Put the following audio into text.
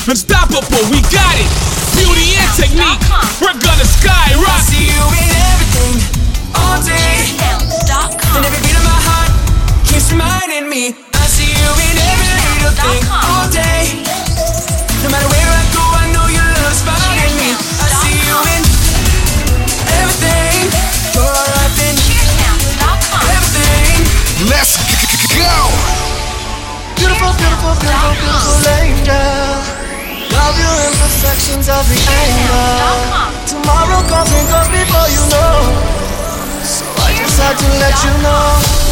Unstoppable, we got it. Beauty and technique, we're gonna skyrocket. I see you in everything, all day. And every beat of my heart keeps reminding me. I see you in every little thing, all day. No matter where I go, I know your love's finding me. I see you in everything, you're life in everything. Let's go! Beautiful, beautiful, beautiful, beautiful angel. Love your imperfections, every angle. Tomorrow comes and goes before you know. So I just had to let you know.